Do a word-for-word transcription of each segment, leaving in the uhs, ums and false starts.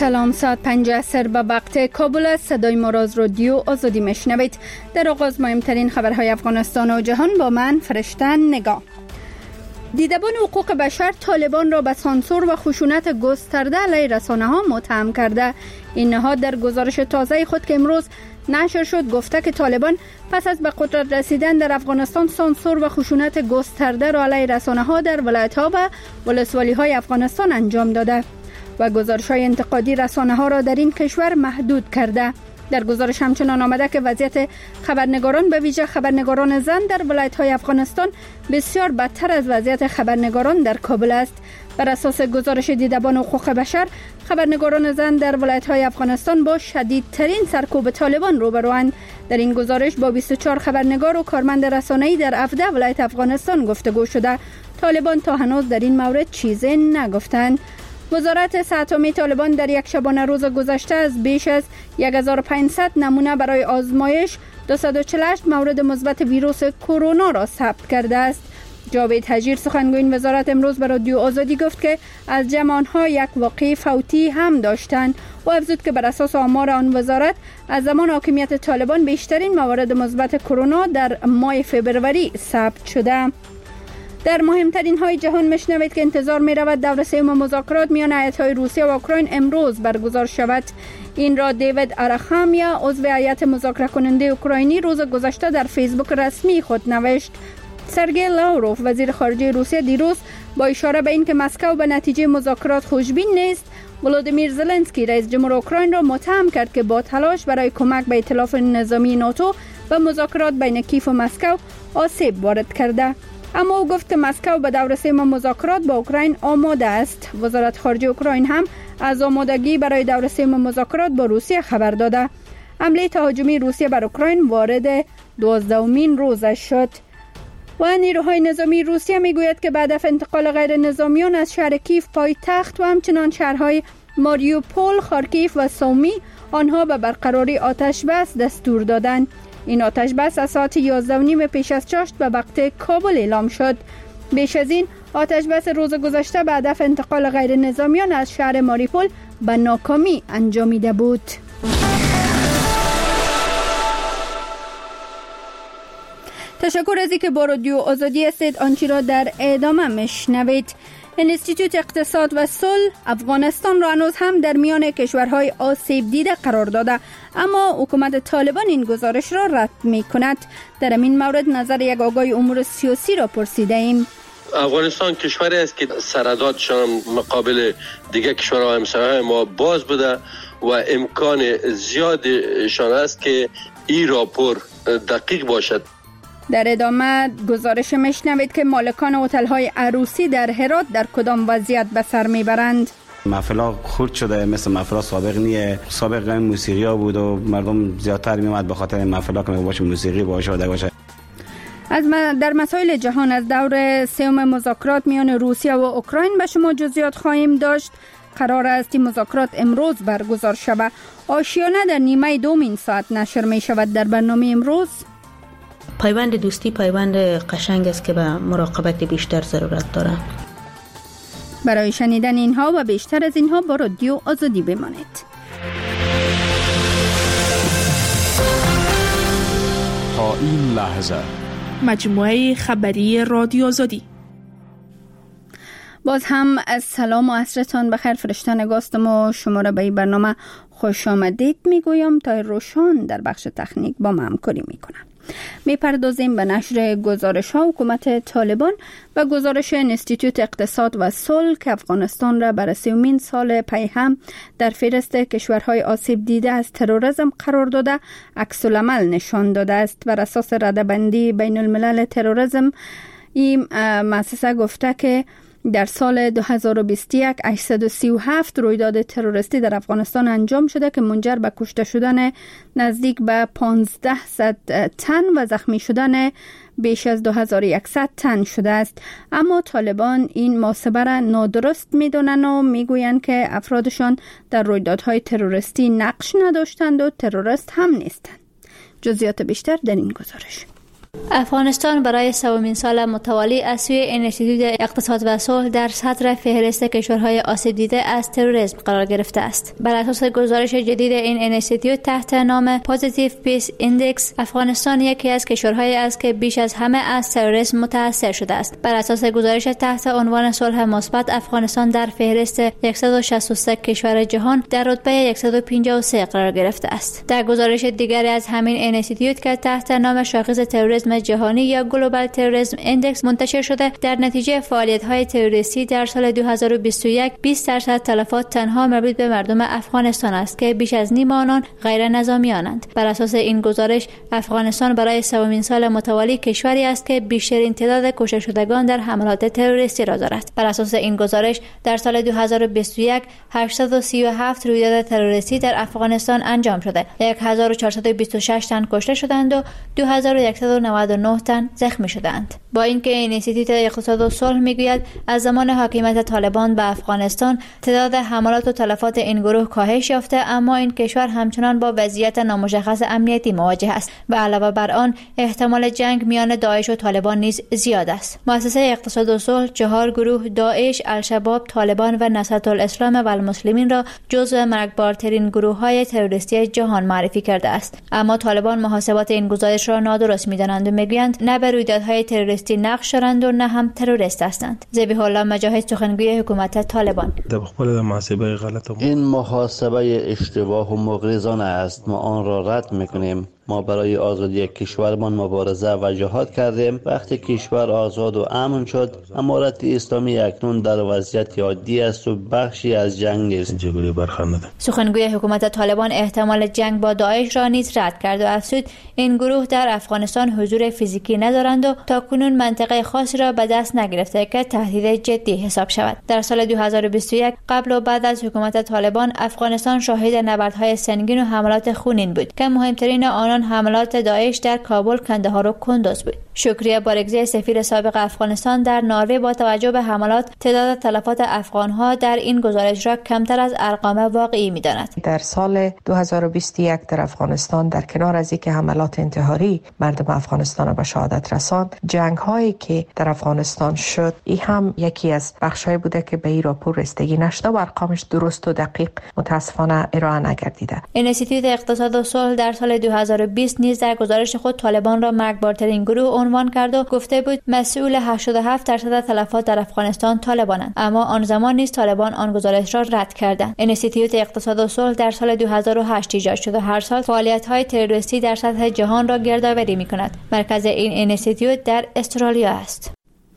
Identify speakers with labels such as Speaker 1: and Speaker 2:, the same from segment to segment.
Speaker 1: سلام، ساعت پنج عصر به وقت کابل است. صدای ما را از رادیو آزادی میشنوید. در آغاز مهمترین خبرهای افغانستان و جهان با من فرشته نگاه. دیدبان حقوق بشر طالبان را به سانسور و خشونت گسترده علیه رسانه‌ها متهم کرده. این نهاد در گزارش تازه خود که امروز نشر شد گفته که طالبان پس از به قدرت رسیدن در افغانستان سانسور و خشونت گسترده را علیه رسانه‌ها در ولایت‌ها و ولسوالی‌های افغانستان انجام داده و گزارش‌های انتقادی رسانه‌ها را در این کشور محدود کرده. در گزارش همچنان آمده که وضعیت خبرنگاران به ویژه خبرنگاران زن در ولایت‌های افغانستان بسیار بدتر از وضعیت خبرنگاران در کابل است. بر اساس گزارش دیدبان حقوق بشر، خبرنگاران زن در ولایت‌های افغانستان با شدیدترین سرکوب طالبان روبروند. در این گزارش با بیست و چهار خبرنگار و کارمند رسانه‌ای در هفده ولایت افغانستان گفتگو شده. طالبان تا هنوز در این مورد چیزی نگفتند. وزارت صحت عامه طالبان در یک شبانه روز گذشته از بیش از هزار و پانصد نمونه برای آزمایش دویست و چهل و هشت مورد مثبت ویروس کرونا را ثبت کرده است. جاوید حجیر سخنگوی این وزارت امروز به رادیو آزادی گفت که از جمع آنها یک واقعه فوتی هم داشتند و افزود که بر اساس آمار آن وزارت از زمان حاکمیت طالبان بیشترین موارد مثبت کرونا در ماه فبروری ثبت شده. در مهمترین های جهان میشنوید که انتظار می رود دور سوم مذاکرات میان ایالت‌های روسیه و اوکراین امروز برگزار شود. این را دیوید آراخامیا، عضو هیئت مذاکره کننده اوکراینی، روز گذشته در فیسبوک رسمی خود نوشت. سرگئی لاوروف، وزیر خارجه روسیه، دیروز با اشاره به اینکه مسکو به نتیجه مذاکرات خوشبین نیست، ولودیمیر زلنسکی رئیس جمهور اوکراین را متهم کرد که با تلاش برای کمک به ائتلاف نظامی ناتو و مذاکرات بین کیف و مسکو آسیب وارد کرده. اما او گفت که مسکو به دور سوم مذاکرات با اوکراین آماده است. وزارت خارجه اوکراین هم از آمادگی برای دور سوم مذاکرات با روسیه خبر داده. حمله تهاجمی روسیه بر اوکراین وارد دوازدهمین روزش شد. و نیروهای نظامی روسیه میگوید که بعد از انتقال غیر نظامیان از شهر کیف پایتخت و همچنان شهرهای ماریوپول، خارکیف و سومی آنها به برقراری آتش بس دستور دادند. این آتش بس از ساعت یازده و نیم پیش از چاشت به وقت کابل اعلام شد. بیش از این آتش بس روز گذشته به هدف انتقال غیر نظامیان از شهر ماریوپول به ناکامی انجامیده بود. تشکر از اینکه با رادیو آزادی هستید. آنچه را در ادامه میشنوید. انستیتوت اقتصاد و صلح افغانستان را هنوز هم در میان کشورهای آسیب دیده قرار داده، اما حکومت طالبان این گزارش را رد می کند. در این مورد نظر یک آگاه امور سیاسی را پرسیده ایم.
Speaker 2: افغانستان کشوری است که سرحداتشان مقابل دیگر کشورهای همسایه ما باز بوده و امکان زیادشان است که این راپور دقیق باشد.
Speaker 1: در ادامه گزارش میشنوید که مالکان هتل‌های عروسی در هرات در کدام وضعیت به سر میبرند.
Speaker 3: محفلا خرد شده، مثل محفلا سابق نیه. سابق موسیقی ها بود و مردم زیادتر میومد به خاطر محفلا که باشه موسیقی باشه و باشه.
Speaker 1: از در مسائل جهان از دور سوم مذاکرات میان روسیه و اوکراین به شما جزئیات خواهیم داشت. قرار است این مذاکرات امروز برگزار شود. آشیانه در نیمه دوم این ساعت نشر می شود. در برنامه امروز
Speaker 4: پیوند دوستی پیوند قشنگ است که به مراقبت بیشتر ضرورت داره.
Speaker 1: برای شنیدن اینها و بیشتر از اینها با رادیو آزادی بمانید.
Speaker 5: تا این لحظه
Speaker 6: مجموعه خبری رادیو آزادی.
Speaker 1: باز هم از سلام و عصرتان بخیر. فرشته نگاستم و شما را به این برنامه خوش آمدید میگویم. تا روشان در بخش تکنیک با ما همکاری میکنم. میپردازیم به نشر گزارش ها حکومت طالبان و گزارش انستیتوت اقتصاد و صلح که افغانستان را برای سومین سال پی هم در فهرست کشورهای آسیب دیده از تروریسم قرار داده عکس العمل نشان داده است. بر اساس رده‌بندی بین الملل تروریسم این مؤسسه گفته که در سال دو هزار و بیست و یک هشتصد و سی و هفت رویداد تروریستی در افغانستان انجام شده که منجر به کشته شدن نزدیک به پانزده صد تن و زخمی شدن بیش از دو هزار و صد تن شده است. اما طالبان این محاسبه را نادرست می‌دانند و میگویند که افرادشان در رویدادهای تروریستی نقش نداشتند و تروریست هم نیستند. جزئیات بیشتر در این گزارش.
Speaker 7: افغانستان برای سومین سال متوالی از سوی انستیتوت اقتصاد و صلح در صدر فهرست کشورهای آسیب دیده از تروریسم قرار گرفته است. بر اساس گزارش جدید این انستیتوت تحت نام پوزیتیو پیس ایندکس، افغانستان یکی از کشورهایی است که بیش از همه از تروریسم متاثر شده است. بر اساس گزارش تحت عنوان صلح مثبت، افغانستان در فهرست صد و شصت و سه کشور جهان در رتبه صد و پنجاه و سه قرار گرفته است. در گزارش دیگری از همین انستیتوت که تحت نام شاخص تروریسم جهانی یا گلوبال تروریسم ایندکس منتشر شده، در نتیجه فعالیت‌های تروریستی در سال دو هزار و بیست و یک بیست درصد تلفات تنها مربوط به مردم افغانستان است که بیش از نیم آنان غیر نظامیانند. بر اساس این گزارش، افغانستان برای سومین سال متوالی کشوری است که بیشترین تعداد کشته شدگان در حملات تروریستی را دارد. بر اساس این گزارش، در سال دو هزار و بیست و یک هشتصد و سی و هفت رویداد تروریستی در افغانستان انجام شده. هزار و چهارصد و بیست و شش تن کشته شدند و دو هزار و صد و نود و نه تن زخمی شدند. با اینکه این انستیتوت اقتصاد و صلح میگوید از زمان حاکمیت طالبان به افغانستان تعداد حملات و تلفات این گروه کاهش یافته، اما این کشور همچنان با وضعیت نامشخص امنیتی مواجه است و علاوه بر آن احتمال جنگ میان داعش و طالبان نیز زیاد است. مؤسسه اقتصاد و صلح چهار گروه داعش، الشباب، طالبان و نصرت الاسلام و المسلمین را جزو مرگبارترین گروه‌های تروریستی جهان معرفی کرده است. اما طالبان محاسبات این گزارش را نادرست می‌دانند و میگویند نه به رویدادهای تروریستی نقش دارند و نه هم تروریست هستند. ذبیح الله مجاهد، سخنگوی حکومت طالبان:
Speaker 8: این محاسبه اشتباه و مغرضانه است. ما آن را رد می‌کنیم. ما برای آزادی کشورمان مبارزه و جهاد کردیم. وقتی کشور آزاد و امن شد، امارت اسلامی اکنون در وضعیت عادی است و بخشی از جنگ است.
Speaker 7: سخنگوی حکومت طالبان احتمال جنگ با داعش را نیز رد کرد و افزود این گروه در افغانستان حضور فیزیکی ندارند و تاکنون منطقه خاصی را به دست نگرفته که تهدید جدی حساب شود. در سال دو هزار و بیست و یک قبل و بعد از حکومت طالبان، افغانستان شاهد نبردهای سنگین و حملات خونین بود که مهمترین آن حملات داعش در کابل، کندهار و کندوز بود. شکریه بارگزی، سفیر سابق افغانستان در نروژ، با توجه به حملات تعداد تلفات افغان‌ها در این گزارش را کمتر از ارقام واقعی می‌داند.
Speaker 9: در سال دو هزار و بیست و یک در افغانستان، در کنار از اینکه حملات انتحاری مردم افغانستان را به شهادت رساند، جنگ‌هایی که در افغانستان شد، این هم یکی از بخش‌های بوده که به این راپور رسیدگی نشده و ارقامش درست و دقیق متاسفانه ارائه نگردیده.
Speaker 7: انستیتوت اقتصاد و صلح در سال دو هزار و بیست نیز در گزارش خود طالبان را مرگبارترین گروه عنوان کرد و گفته بود مسئول هشتاد و هفت درصد تلفات در افغانستان طالبانند، اما آن زمان نیز طالبان آن گزارش را رد کردند. انستیتوت اقتصاد و صلح در سال دو هزار و هشت ایجاد شد و هر سال فعالیت‌های تروریستی در سطح جهان را گردآوری می‌کند. مرکز این انستیتوت در استرالیا است.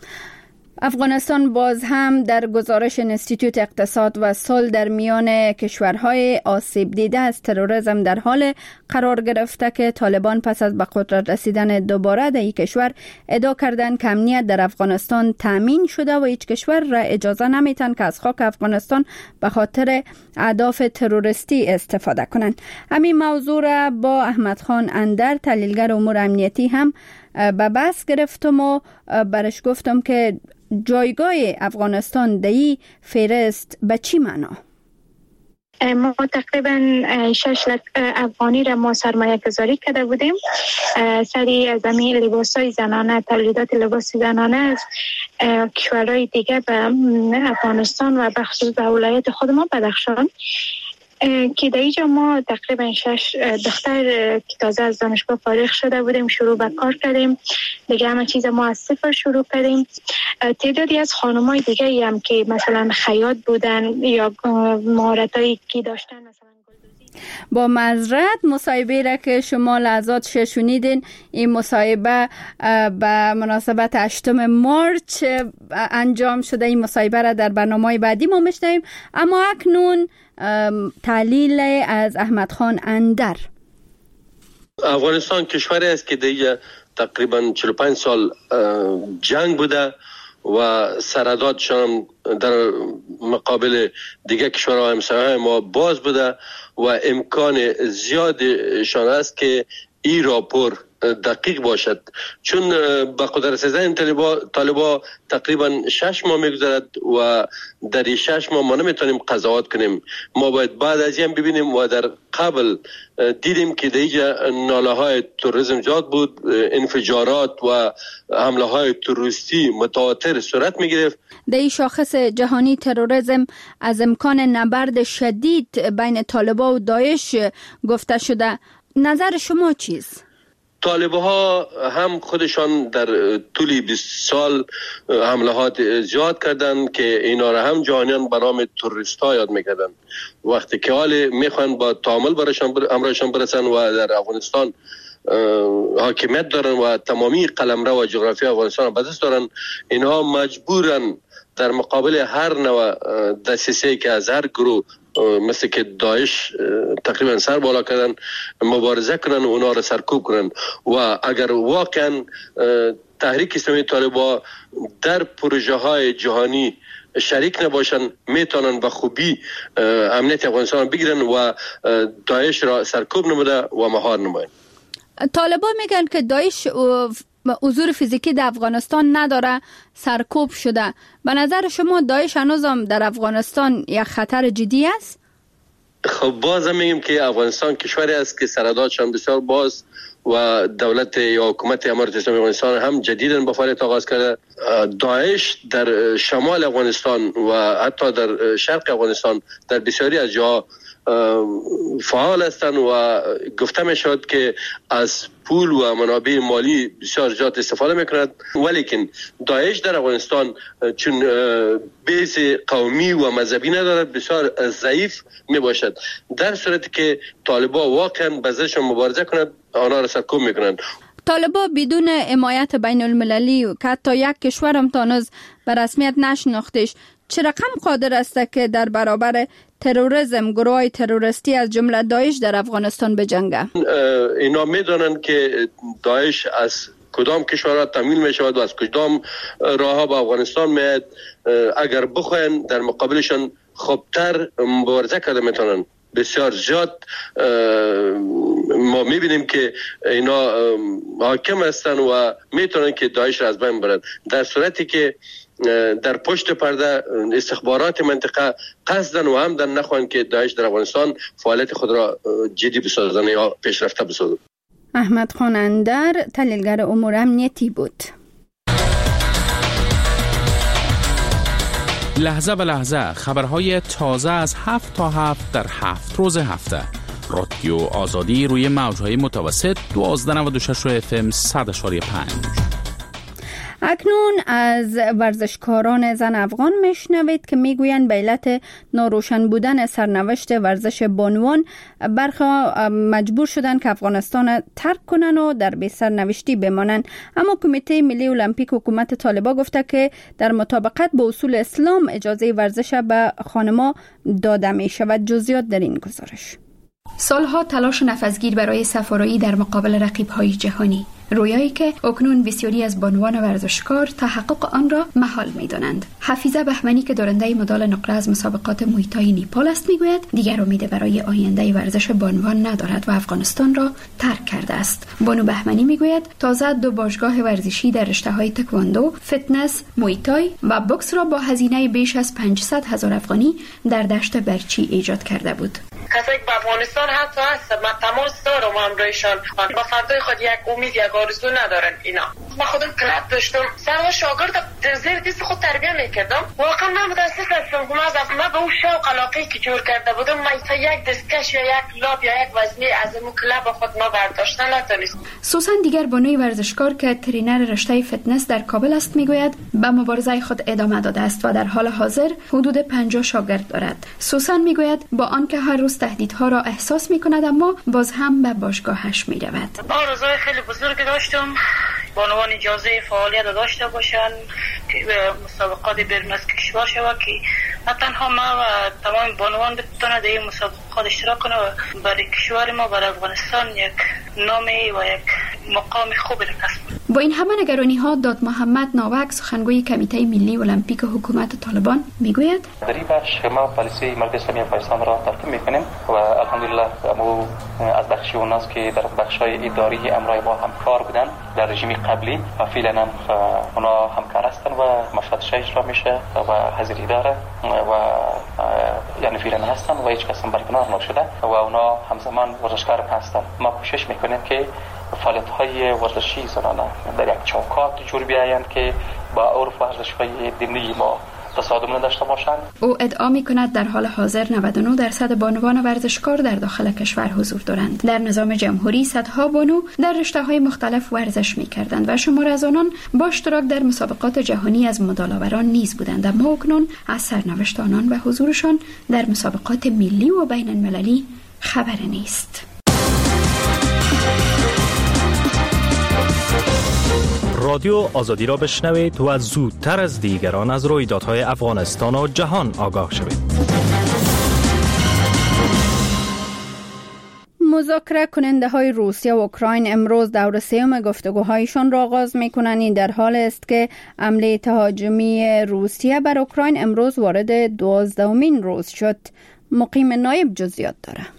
Speaker 1: افغانستان باز هم در گزارش انستیتوت اقتصاد و صلح در میان کشورهای آسیب دیده از تروریسم در حال قرار گرفته که طالبان پس از به قدرت رسیدن دوباره در این کشور ادعا کردند که امنیت در افغانستان تامین شده و هیچ کشور را اجازه نمیتن که از خاک افغانستان به خاطر اهداف تروریستی استفاده کنند. همین موضوع را با احمد خان اندر، تحلیلگر امور امنیتی، هم به بحث گرفتم و برش گفتم که جایگاه افغانستان در این فهرست به چی معنا؟
Speaker 10: ما تقریبا شش لک افغانی را ما سرمایه گذاری کرده بودیم. سری از زمین لباسای زنانه، تولیدات لباس زنانه از کشورهای دیگه به افغانستان و بخصوص به ولایت خود ما بدخشان که در اینجا ما تقریبا شش دختر که تازه از دانشگاه فارغ شده بودیم شروع به کار کردیم. دیگه همه چیز ما از صفر شروع کردیم. تعدادی از خانمای دیگه هم که مثلا خیاط بودن یا مهارتایی که داشتن، مثلا
Speaker 1: با معذرت مصاحبه را که شما لحظات شش شنیدین، این مصاحبه به مناسبت هشتم مارچ انجام شده. این مصاحبه را در برنامه بعدی ما میشنویم، اما اکنون تحلیل از احمد خان اندر.
Speaker 2: افغانستان کشوری است که دیگه تقریبا چهل و پنج سال جنگ بوده و سردادشان در مقابل دیگه کشورهای همسایه ما باز بوده و امکان زیادشان است که این راپور دقیق باشد، چون به قدرت رسیدن طالبا تقریبا شش ماه میگذرد و در این شش ماه ما نمیتونیم قضاوت کنیم. ما باید بعد از این ببینیم و در قبل دیدیم که دیگه ناله های تروریسم زیاد بود، انفجارات و حمله های تروریستی متواتر صورت میگرفت.
Speaker 1: در این شاخص جهانی تروریسم از امکان نبرد شدید بین طالبا و داعش گفته شده. نظر شما چیست؟
Speaker 2: طالبها هم خودشان در طول بیست سال حملات زیاد کردند که اینا را هم جهانیان به نام تروریست ها یاد میکردن. وقتی که حال میخوان با تعامل برایشان بر... امرایشان برسن و در افغانستان حاکمیت دارن و تمامی قلمرو و جغرافی افغانستان به دست دارن، اینها مجبورن در مقابل هر نوع دسیسه که از هر گروه مثل که داعش تقریبا سر بالا کردن مبارزه کنن و اونا را سرکوب کنن. و اگر واقعا تحریک اسلامی طالبا در پروژه های جهانی شریک نباشن، میتونن به خوبی امنیت افغانستان بگیرن و داعش را سرکوب نموده و مهار نماین.
Speaker 1: طالبا میگن که داعش حضور فیزیکی در افغانستان نداره، سرکوب شده. به نظر شما داعش هنوزم در افغانستان یک خطر جدی است؟
Speaker 2: خب باز میگیم که افغانستان کشوری است که سرحداتشان بسیار باز و دولت یا حکومت امارت اسلامی افغانستان هم جدیداً با فعالیت آغاز کرده. داعش در شمال افغانستان و حتی در شرق افغانستان در بسیاری از جاها فعال هستند و گفته می شود که از پول و منابع مالی بسیار زیاد استفاده میکند. ولیکن داعش در افغانستان چون بیس قومی و مذهبی ندارد بسیار ضعیف می باشد. در صورتی که طالبا واقعا بزرگشان مبارزه کند آنها را سرکوب میکنند.
Speaker 1: طالبا بدون حمایت بین المللی و که حتی یک کشور هم تانوز به رسمیت نشناختش، چه رقم قادر است که در برابر تروریسم گروه تروریستی از جمله داعش در افغانستان بجنگه؟
Speaker 2: اینا میدانند که داعش از کدام کشورها تمویل می شود و از کدام راه ها به افغانستان میاد. اگر بخواین در مقابلشان خوبتر مبارزه کرده میتونن. بسیار زیاد ما میبینیم که اینا حاکم هستن و میتونن که داعش را از بین برن، در صورتی که در پشت پرده استخبارات منطقه قصدن و عمدن نخواهند که داعش در افغانستان فعالیت خود را جدی بسازن یا پیشرفته بسازن.
Speaker 1: احمد خان اندر، تحلیلگر امور امنیتی بود.
Speaker 5: لحظه به لحظه خبرهای تازه از هفت تا هفت در هفت روز هفته. رادیو آزادی روی موجهای متوسط دوازده و نود و شش اف ام صد و پنج.
Speaker 1: اکنون از ورزشکاران زن افغان میشنوید که میگویند به علت ناروشن بودن سرنوشت ورزش بانوان برخی مجبور شدند که افغانستان ترک کنند و در بی سرنوشتی بمانند. اما کمیته ملی المپیک حکومت طالبان گفته که در مطابقت با اصول اسلام اجازه ورزش به خانم‌ها داده می شود. جزئیات در این گزارش.
Speaker 11: سالها تلاش نفسگیر برای سفارایی در مقابل رقیب‌های جهانی، رویایی که اکنون بسیاری از بانوان ورزشکار تحقق آن را محال می‌دانند. حفیظه بهمنی که دارنده مدال نقره از مسابقات مویتای نیپال است میگوید دیگر امید برای آینده ورزش بانوان ندارد و افغانستان را ترک کرده است. بانو بهمنی میگوید تازه دو باشگاه ورزشی در رشته‌های تکواندو، فتنس، مویتای و بوکس را با هزینه بیش از پانصد هزار افغانی در دشت برچی ایجاد کرده بود.
Speaker 12: کسایی که به افغانستان حتی هست من تماس دارم همراهشان با فردای خود یک امید یک آرزو ندارن. اینا من خودم کلاب داشتم سرها شاگرد در زیر دست خود تربیه میکردم. واقعا من متاسف هستم که من به اون شوق علاقه‌ای که جور کرده بودم من یک دستکش یا یک لاب یا یک وزنه از اون کلاب خود ما برداشتن نتونستم.
Speaker 11: سوسن دیگر بانوی ورزشکار که ترینر رشته فتنس در کابل است میگوید به مبارزه خود ادامه داده است و در حال حاضر حدود پنجاه شاگرد دارد. سوسن میگوید با آنکه هر روز تهدیدها را احساس میکند اما باز هم به باشگاهش میرود.
Speaker 12: آرزوی خیلی بزرگ داشتم بانوان اجازه فعالیت داشته باشند که مسابقات بیرون از کشور شود که نه تنها ما و تمام بانوان بتونن در این مسابقات اشتراک کنند و برای کشور ما برای افغانستان یک نامی و یک مقام خوبی را کسب کنند.
Speaker 11: با این همه نگرانی ها داد محمد ناوک سخنگوی کمیته ملی المپیک حکومت طالبان میگوید
Speaker 13: در این بخش ما پالیسی مرکز اسلامی افغانستان را ترتیب میکنیم و الحمدلله ما از بخش اوناست که در بخش های اداری امرای ما همکار بودن در رژیم قبلی و فعلا هم اونا همکار هستن و مشهدش اجرا میشه و حاضری داره و یعنی فعلا هستن و هیچ کس هم برکنار نشده و اونا همزمان ورزشکار هستن. ما کوشش میکنیم که فعالیت‌های ورزشی زنانه در یک چوکات جور بیایند که با عرف ورزش‌های دینی ما تصادم نداشته باشند.
Speaker 11: او ادعا می‌کند در حال حاضر نود و نه درصد بانوان ورزشکار در داخل کشور حضور دارند. در نظام جمهوری صدها بانو در رشته‌های مختلف ورزش می‌کردند و شمار از آنان با اشتراک در مسابقات جهانی از مدال‌آوران نیز بودند، اما اکنون از سرنوشت آنان و حضورشان در مسابقات ملی و بین المللی خبری نیست.
Speaker 14: رادیو آزادی را بشنوید و زودتر از دیگران از رویدادهای افغانستان و جهان آگاه شوید.
Speaker 1: مذاکره کننده های روسیه و اوکراین امروز دور سوم گفتگوهایشان را آغاز می‌کنند. این در حال است که حمله تهاجمی روسیه بر اوکراین امروز وارد دوازدهمین روز شد. مقیم نایب جزئیات دارد.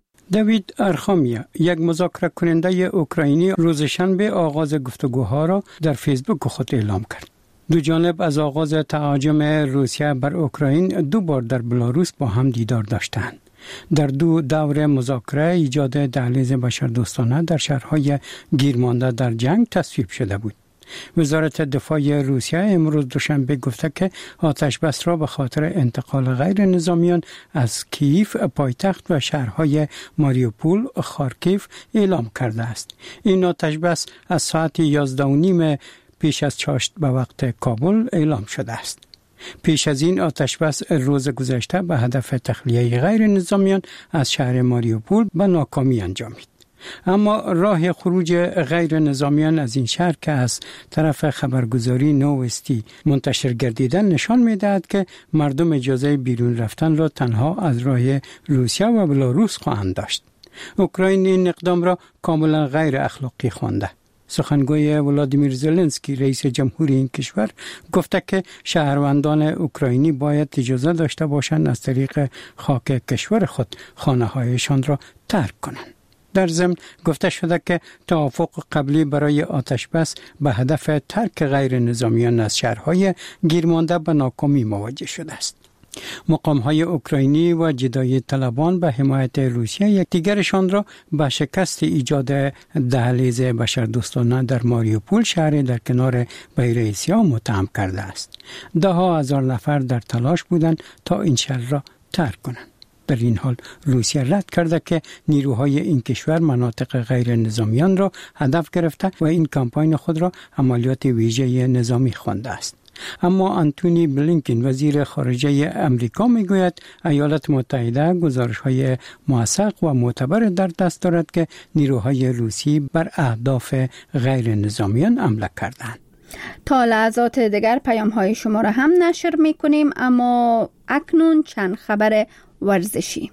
Speaker 15: دیوید ارخامیا، یک مذاکره کننده اوکراینی، روز شنبه آغاز گفتگوها را در فیسبوک خود اعلام کرد. دو جانب از آغاز تهاجم روسیه بر اوکراین دو بار در بلاروس با هم دیدار داشتند. در دو دور مذاکره ایجاد دهلیز بشردوستانه در شهرهای گیرمانده در جنگ تصویب شده بود. وزارت دفاع روسیه امروز دوشنبه گفته که آتش بس را به خاطر انتقال غیر نظامیان از کیف پایتخت و شهرهای ماریوپول و خارکیف اعلام کرده است. این آتش بس از ساعت یازده و نیم پیش از چاشت به وقت کابل اعلام شده است. پیش از این آتش بس روز گذشته به هدف تخلیه غیر نظامیان از شهر ماریوپول به ناکامی انجامید. اما راه خروج غیر نظامیان از این شهر که از طرف خبرگزاری نووستی منتشر گردیدن نشان می‌دهد که مردم اجازه بیرون رفتن را تنها از راه روسیه و بلاروس خواهند داشت. اوکراین این اقدام را کاملا غیر اخلاقی خوانده. سخنگوی ولادیمیر زلنسکی رئیس جمهوری این کشور گفته که شهروندان اوکراینی باید اجازه داشته باشند از طریق خاک کشور خود خانه‌هایشان را ترک کنند. در ضمن گفته شده که توافق قبلی برای آتش بس به هدف ترک غیر نظامیان از شهرهای گیرمانده به ناکامی مواجه شده است. مقام‌های اوکراینی و جدایی طلبان به حمایت روسیه یکدیگرشان را به شکست ایجاد دهلیز بشردوستانه در ماریوپول، شهر در کنار بحر اسیا، متهم کرده است. ده ها هزار نفر در تلاش بودند تا این شهر را ترک کنند. در این حال روسیه رد کرده که نیروهای این کشور مناطق غیر نظامیان را هدف گرفته و این کمپاین خود را عملیات ویژه نظامی خوانده است. اما آنتونی بلینکن وزیر خارجه امریکا میگوید ایالات متحده گزارش‌های موثق و معتبر در دست دارد که نیروهای روسی بر اهداف غیر نظامیان حمله کردند.
Speaker 1: تا لحظات دیگر پیام‌های شما را هم نشر می‌کنیم، اما اکنون چند خبر ورزشی.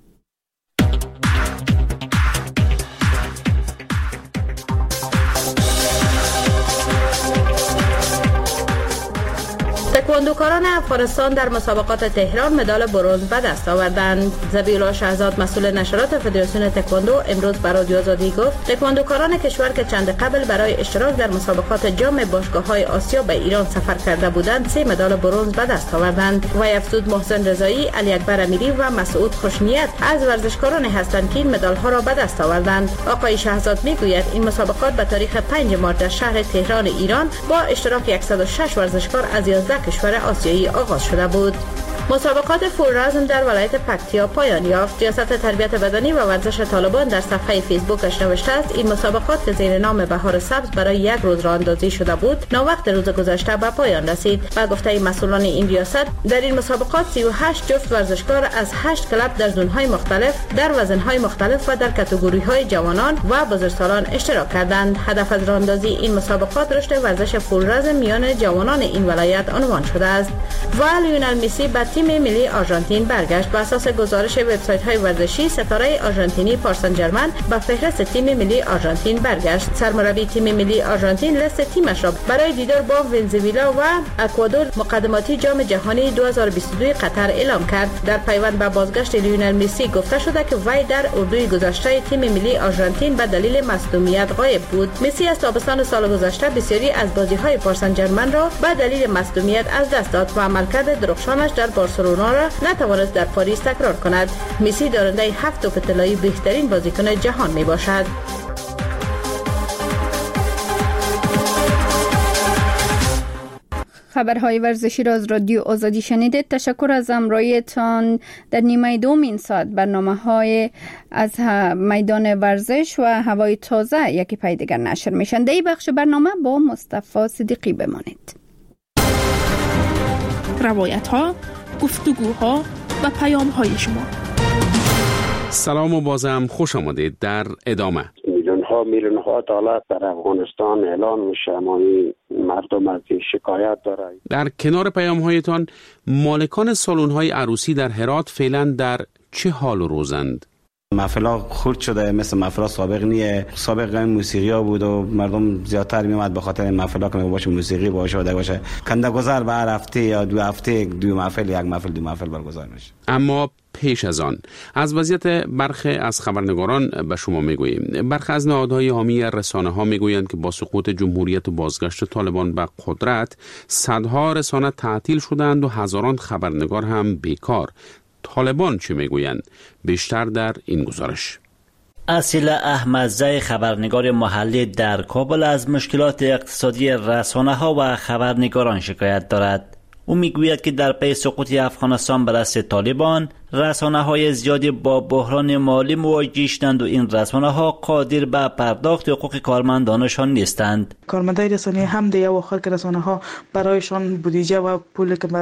Speaker 16: تکواندوکاران افغانستان در مسابقات تهران مدال برنز به دست آوردند. ذبیح‌الله شهزاد مسئول نشرات فدراسیون تکواندو امروز به رادیو آزادی گفت تکواندوکاران کشور که چند قبل برای اشتراک در مسابقات جام باشگاه‌های آسیا به ایران سفر کرده بودند سه مدال برنز به دست آوردند. و افزود محسن رضایی، علی اکبر امیری و مسعود خوشنیت از ورزشکاران هستند که این مدال‌ها را به دست آوردند. آقای شهزاد میگوید این مسابقات به تاریخ پنج مارس در شهر تهران ایران با اشتراک صد و شش ورزشکار از یازده کشور آسیایی آغاز شده بود. مسابقات فول رزم در ولایت پکتیا پایان یافت. ریاست تربیت بدنی و ورزش طالبان در صفحه فیسبوکش نوشته است این مسابقات که زیر نام بهار سبز برای یک روز راه اندازی شده بود ناوقت روز گذشته به پایان رسید. و گفته مسئولان این ریاست در این مسابقات سی و هشت جفت ورزشکار از هشت کلب در زون‌های مختلف در وزن‌های مختلف و در کاتگوری‌های جوانان و بزرگسالان اشتراک کردند. هدف از راه اندازی این مسابقات رشد ورزش فول رزم میان جوانان این ولایت عنوان شده است. و لیونل مسی به تیم ملی آرژانتین برگشت. بر اساس گزارش وبسایت‌های ورزشی، ستاره آرژانتینی پاریس سن ژرمن به فهرست تیم ملی آرژانتین برگشت. سرمربی تیم ملی آرژانتین لیست تیمش را برای دیدار با ونزوئلا و اکوادور مقدماتی جام جهانی دو هزار و بیست و دو قطر اعلام کرد. در پیوند به بازگشت لیونل مسی گفته شده که وی در اردوی گذشته تیم ملی آرژانتین به دلیل مصدومیت غایب بود. مسی از تابستان سال گذشته بسیاری از بازی‌های پاریس سن ژرمن را به دلیل مصدومیت از دست داد و عملکرد درخشانش در بارسلونا را نتوانست در پاریس تکرار کند. مسی دارنده هفت توپ طلایی بهترین بازیکن جهان می باشد.
Speaker 1: خبرهای ورزشی را از رادیو آزادی شنیدید. تشکر از همراهیتان در نیمه دوم این ساعت. برنامه‌های از میدان ورزش و هوای تازه یکی پای دیگر نشر میشن. در این بخش برنامه با مصطفی صدیقی بمانید.
Speaker 6: روایت‌ها، گفتگوها و پیام‌های شما.
Speaker 5: سلام و بازم خوش آمدید. در ادامه
Speaker 17: میلیون ها میلیون ها دلار در افغانستان اعلان میشه، اما این مردم از این شکایت داره.
Speaker 5: در کنار پیام هایتان، مالکان سالن های عروسی در هرات فعلا در چه حال و روزند؟
Speaker 3: محفلا خرد شده، مثل محفلا سابق نیه. سابق موسیقی ها بود و مردم زیادتر میومد به خاطر این محفلا که باشه موسیقی باشه و ده باشه. کنده گذر به هر هفته یا دو هفته دو محفل یک محفل دو محفل برگزار میشه.
Speaker 5: اما پیش از آن از وضعیت برخی از خبرنگاران به شما میگوییم. برخی از نهادهای حامی رسانه ها میگویند که با سقوط جمهوریت و بازگشت طالبان به قدرت صدها رسانه تعطیل شدند و هزاران خبرنگار هم بیکار. طالبان چه میگویند؟ بیشتر در این گزارش.
Speaker 18: اصیل احمدزی، خبرنگار محلی در کابل، از مشکلات اقتصادی رسانه ها و خبرنگاران شکایت دارد. او میگوید که در پی سقوط افغانستان به دست طالبان، رسانه های زیادی با بحران مالی مواجه شدند و این رسانه ها قادر به پرداخت حقوق کارمندانشان نیستند.
Speaker 19: کارمندای رسانه هم در اواخر که رسانه ها برایشان بودجه و پولی که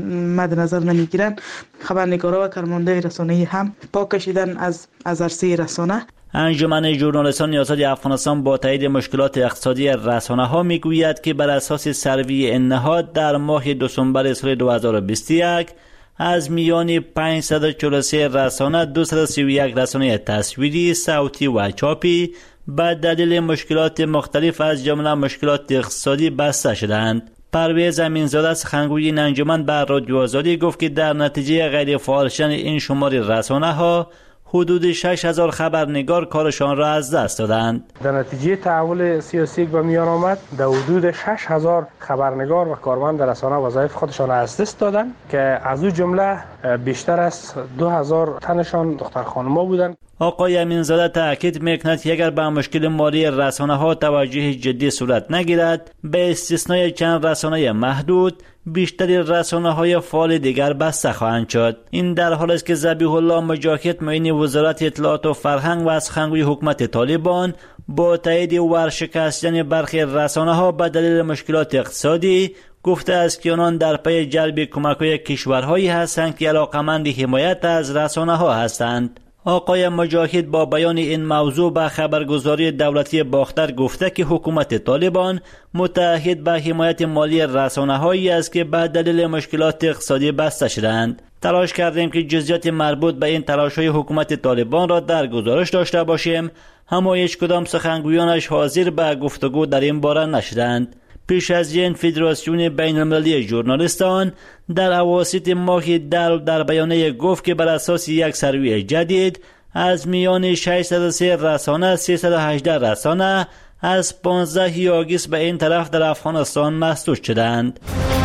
Speaker 19: مد نظر نمیگیرند، خبرنگارا و کارمندای رسانه هم پا کشیدن از از عرصه رسانه.
Speaker 18: انجمن ژورنالیستان آزاد افغانستان با تایید مشکلات اقتصادی رسانه ها میگوید که بر اساس سروی این نهاد در ماه دسامبر سال دو هزار و بیست و یک از میان پانصد و چهل و سه رسانه دویست و سی و یک رسانه تصویری، صوتی و چاپی به دلیل مشکلات مختلف از جمله مشکلات اقتصادی بسته شدند. پرویز امینزاده، سخنگوی این انجمن، بر رادیو آزادی گفت که در نتیجه غیر فعال شدن این شمار رسانه ها حدود شش هزار خبرنگار کارشان را از دست دادند.
Speaker 20: در نتیجه تحول سیاسی که به میان آمد، در حدود شش هزار خبرنگار و کارمند رسانه وظایف خودشان را از دست دادند که از او جمله بیشتر از دو هزار تنشان دختر خانم‌ها بودند.
Speaker 18: آقای امینزاده تاکید میکند که اگر به مشکل مالی رسانه ها توجه جدی صورت نگیرد، به استثنای چند رسانه محدود، بیشتری رسانه های فعال دیگر بسته خواهند شد. این در حالی است که ذبیح الله مجاهد، معین وزارت اطلاعات و فرهنگ و سخنگوی حکومت طالبان، با تایید ورشکستن برخی رسانه ها به دلیل مشکلات اقتصادی گفته است که آنان در پی جلب کمک‌های کشورهایی هستند که علاقمند حمایت از رسانه ها هستند. آقای مجاهد با بیان این موضوع به خبرگزاری دولتی باختر گفته که حکومت طالبان متعهد به حمایت مالی رسانه‌هایی است که به دلیل مشکلات اقتصادی بسته شدند. تلاش کردیم که جزئیات مربوط به این تلاش‌های حکومت طالبان را در گزارش داشته باشیم، اما هیچ کدام سخنگویانش حاضر به گفتگو در این باره نشدند. پیش از این فدراسیون بین المللی ژورنالیستان در اواسط ماه در در بیانیه گفت که بر اساس یک سروی جدید از میان ششصد و سه رسانه سیصد و هجده رسانه از پانزده آگوست به این طرف در افغانستان مسدود شدند.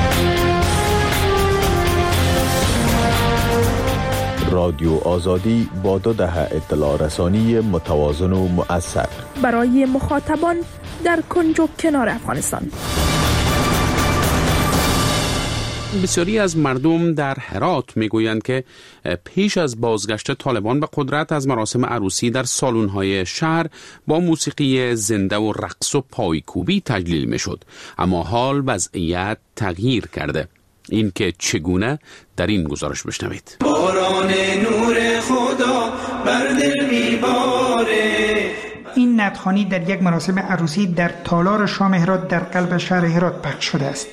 Speaker 21: رادیو آزادی با دو دهه اطلاع رسانی متوازن و مؤثر
Speaker 6: برای مخاطبان در کنج و کنار افغانستان.
Speaker 5: بسیاری از مردم در هرات میگویند که پیش از بازگشت طالبان به قدرت از مراسم عروسی در سالن‌های شهر با موسیقی زنده و رقص و پایکوبی تجلیل میشد، اما حال وضعیت تغییر کرده. این که چگونه در این گزارش بشنوید.
Speaker 22: باران نور خدا بر دل میباره.
Speaker 23: این نطخوانی در یک مراسم عروسی در تالار شاه مهرات در قلب شهر هرات پخش شده است.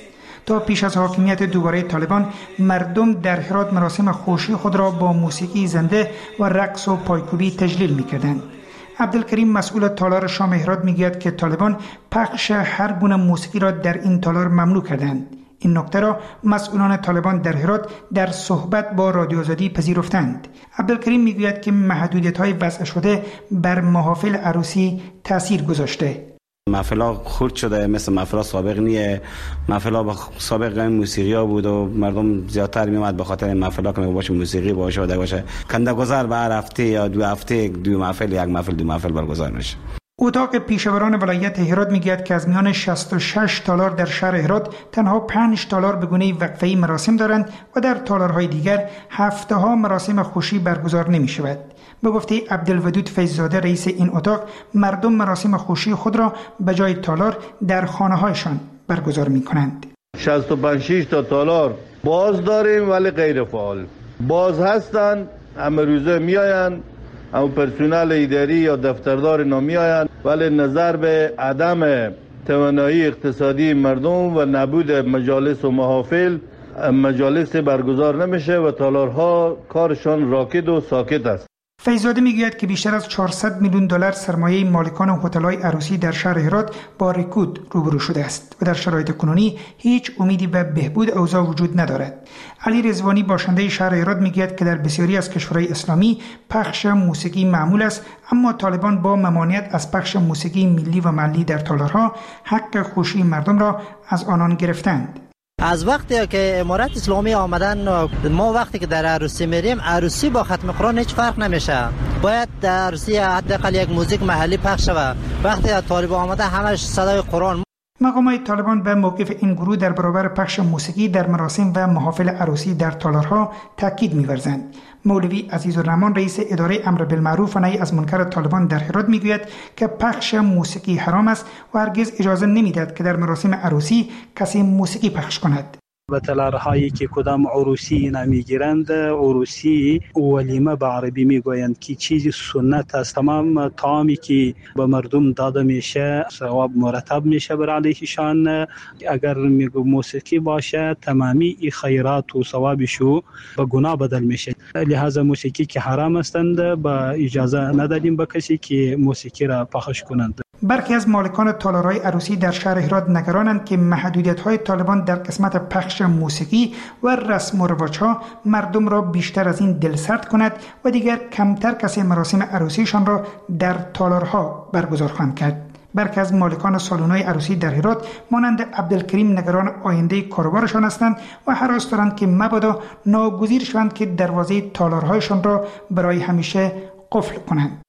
Speaker 4: تا پیش از حاکمیت دوباره طالبان مردم در هرات مراسم خوشی خود را با موسیقی زنده و رقص و پایکوبی تجلیل می‌کردند. عبدالکریم مسئول تالار شام هرات میگوید که طالبان پخش هر گونه موسیقی را در این تالار ممنوع کردند. این نکته را مسئولان طالبان در هرات در صحبت با رادیو آزادی پذیرفتند. عبدالکریم میگوید که محدودیت‌های وضع شده بر محافل عروسی تاثیر گذاشته.
Speaker 3: محفلا خرد شده، مثل محفلا سابق نیه. محفلا سابق موسیقی ها بود و مردم زیادتر میومد به خاطر این محفلا که باشه موسیقی باشه و ده باشه کنده گذار به هر هفته یا دو هفته دو محفل یک محفل دو محفل برگزار میشه.
Speaker 4: اتاق پیشوران ولایت هرات میگوید که از میان شصت و شش تالار در شهر هرات تنها پنج تالار به گونه وقفه‌ای مراسم دارند و در تالارهای دیگر هفته ها مراسم خوشی برگزار نمی شود. به گفته عبدالودود فیضزاده رئیس این اتاق، مردم مراسم خوشی خود را به جای تالار در خانه‌هایشان برگزار می‌کنند.
Speaker 8: شصت و پنج تا تالار باز داریم ولی غیر فعال. باز هستند، همه روزه میآیند، اما پرسنل اداری یا دفتردار نمیآیند، ولی نظر به عدم توانایی اقتصادی مردم و نبود مجالس و محافل مجالس برگزار نمیشه و تالارها کارشان راکد و ساکت است.
Speaker 4: فیضزاده میگوید که بیشتر از چهارصد میلیون دلار سرمایه مالکان هتل‌های عروسی در شهر هرات با رکود روبرو شده است و در شرایط کنونی هیچ امیدی به بهبود اوضاع وجود ندارد. علی رضوانی باشنده شهر هرات میگوید که در بسیاری از کشورهای اسلامی پخش موسیقی معمول است، اما طالبان با ممانعت از پخش موسیقی ملی و محلی در تالارها حق خوشی مردم را از آنان گرفتند.
Speaker 23: از وقتی که امارت اسلامی آمدن، ما وقتی که در عروسی میریم، عروسی با ختم قرآن هیچ فرق نمیشه. باید در عروسی حداقل یک موزیک محلی پخش شود. وقتی طالبان آمده همش صدای قرآن.
Speaker 4: مقامات طالبان به موقف این گروه در برابر پخش موسیقی در مراسم و محافل عروسی در تالارها تاکید می‌ورزند. مولوی عزیزالرحمن رئیس اداره امر بالمعروف و نهی از منکر طالبان در هرات میگوید که پخش موسیقی حرام است و هرگز اجازه نمیدهد که در مراسم عروسی کسی موسیقی پخش کند.
Speaker 24: به تالارهایی که کدام عروسی نمیگیرند، عروسی ولیمه به عربی میگویند که چیزی سنت است. تمام طعامی که به مردم داده میشه ثواب مرتب میشه بر علیهشان. اگر موسیقی باشه تمامی ای خیرات و ثوابشو به گناه بدل میشه. لہذا موسیقی که حرام هستند با اجازه ندادیم به کسی که موسیقی را پخش کنند.
Speaker 4: برخی از مالکان تالارهای عروسی در شهر هرات نگرانند که محدودیت‌های طالبان در قسمت پخش موسیقی و رسم و رواج‌ها مردم را بیشتر از این دلسرد کند و دیگر کمتر کسی مراسم عروسیشان را در تالارها برگزار خواهند کرد. برخی از مالکان سالن‌های عروسی در هرات مانند عبدالکریم نگران آینده کاروبارشان هستند و هراس دارند که مبادا ناگزیر شوند که دروازه تالارهایشان را برای همیشه قفل کنند.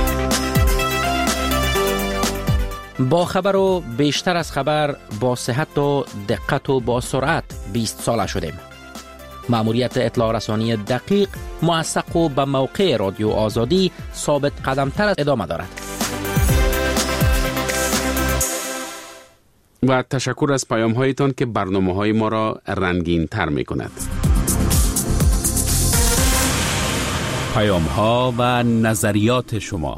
Speaker 25: با خبر و بیشتر از خبر، با صحت و دقت و با سرعت بیست ساله شدیم. مأموریت اطلاع رسانی دقیق، موثق و به موقع رادیو آزادی ثابت قدمتر ادامه دارد.
Speaker 5: و تشکر از پیام هایتان که برنامه های ما را رنگین تر می کند. پیام ها و نظریات شما.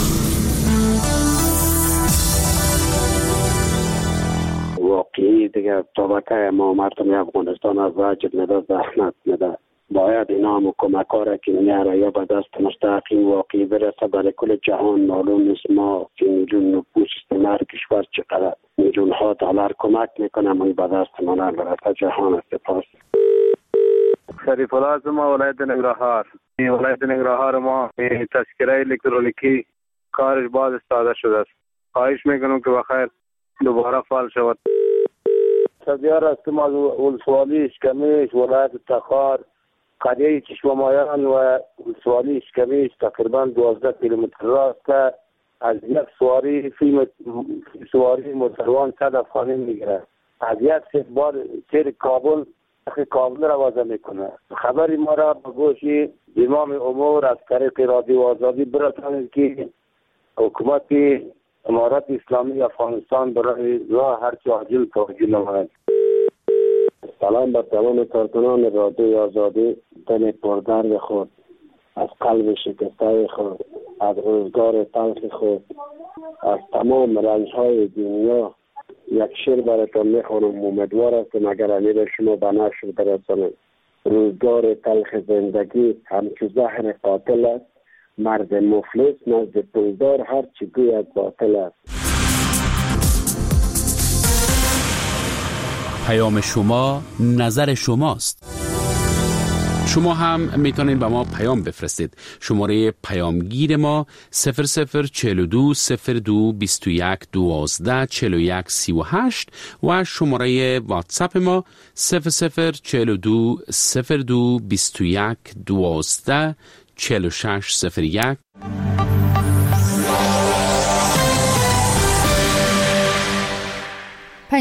Speaker 17: واقعی دیگه طبقه ما مردم افغانستان از واجب نده، زحمت نده. باید اینا هم کمک‌ها را که میاره یا به دست مستقیم واقعی برسه. برای کل جهان معلوم نیست ما سی میلیون نفوس استعمار کشور چقدر میلیون ها دلار کمک میکنم و به دست ما نرسه. جهان سپاس.
Speaker 26: شریف الله از ما ولایت ننگرهار. ولایت ننگرهار ما تذکره الکترونیکی کارش باز استفاده شده است. خواهش میکنم که بخیر دوباره فعال شود.
Speaker 27: سبیار است ما ولسوالی اشکمیش ولایت تخار قریه چشمامایان و ولسوالی اشکمیش تقریبا دوازده کیلومتر راست از یک سواری فیلم سواری موتروان صد افغانی میگیره. از یک سه بار سیر کابل اخی کابل را وضع میکنه. خبری ما را به گوش امام امور از طریق رادیو آزادی برسانید که حکومت امارت اسلامی افغانستان برای راه هر چه عاجل توجه نماید.
Speaker 17: سلام بر تمام کارکنان رادیو آزادی. دل پردرد خود، از قلب شکسته خود، از روزگار تلخ خود، از تمام رنج‌های دنیا
Speaker 27: یک شعر براتان میخوانم. امیدوار هستم اگر امیر شما به نشر برسانید. روزگار تلخ زندگی همچو زهر قاتل است، مرد مفلس نزد پولدار هر چی گوید باطل است.
Speaker 5: پیام شما نظر شماست. شما هم میتونید به ما پیام بفرستید. شماره پیامگیر ما صفر صفر چهل و دو صفر دو بیست و یک دوازده چهل و یک سی و هشت و شماره واتساپ ما صفر صفر چهل و دو صفر دو بیست و یک دوازده چهل و شش صفر یک.